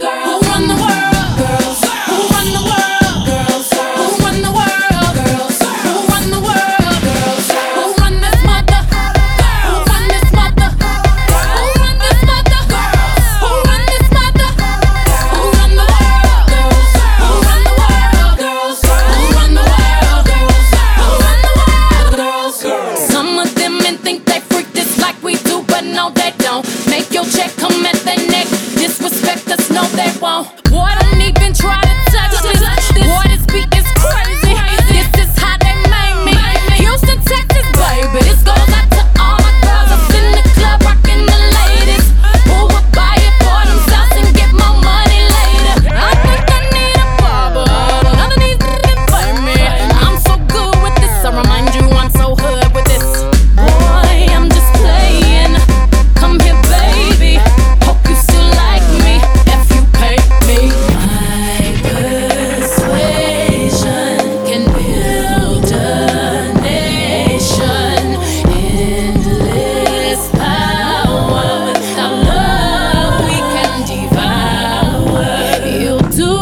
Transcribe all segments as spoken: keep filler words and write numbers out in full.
Who run the world? Girls. Who run the world? Girls. Who run the world? Girls. Who run the world? Girls. Who run this mother? Who run this mother? Who run this mother? Who run this mother? Who run the world? Girls. Who run the world? Girls. Who run the world? Girls. Who run the world? Girls. Some of them men think they freak this like we do, but no they don't. Make your check come at their neck. Disrespect us, no they won't. Boy, don't even try to touch this. Boy, this beat is crazy. This is how they made me. Houston, Texas, baby. This goes out to all my girls up in the club, rocking the latest. Who would buy it for themselves and get more money later? I think I need a barber. None of these niggas fight me. I'm so good with this. I remind you I'm so hood with this. Boy, I'm just playing. Come here, baby. Hope you still like me if you pay me. My persuasion can build a nation. Endless power. Without love, we can devour. You'll do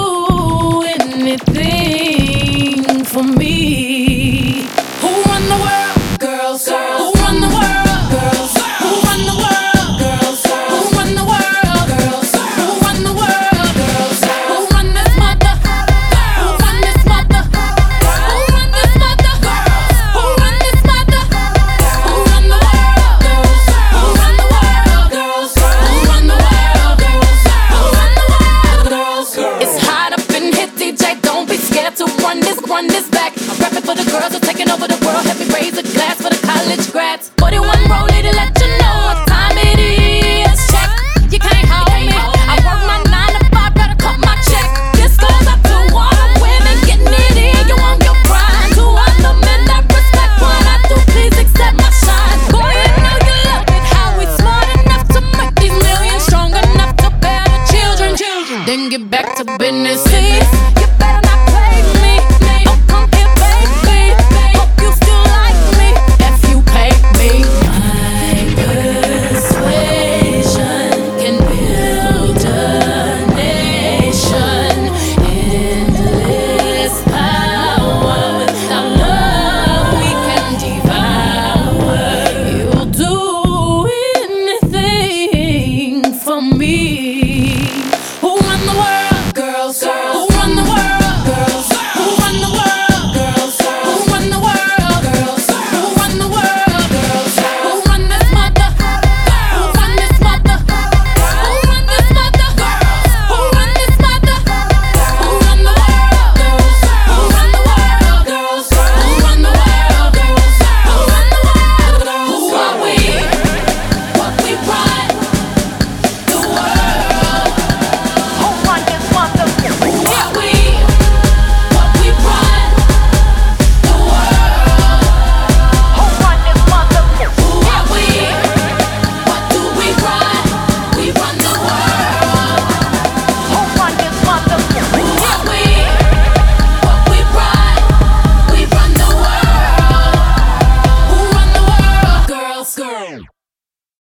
anything for me. Who run the world? Girls. Who run the world? Girls. Who run the world? Girls. Who run the world? Girls. Who run the world? Girls. Who run this mother? Who run this mother? Who run this mother? Who run this mother? Who run the world? Girls. Who run the world? Girls. Who run the world? Girls. Who run the world? Girls. It's hot up in here, D J. Don't be scared to run this, run this back. I'm rapping for the girls who are taking over the world. Help me raise a glass for the college grads. forty-one rollie to let you know what time it is. Check, you can't hold me. I work my nine to five, better cut my check. This goes up to all the women getting it in. You on your grind. To all the men that respect what I do, please accept my shine. Go ahead, know you love it. How we smart enough to make these millions, strong enough to bear the children. Then get back to business. See?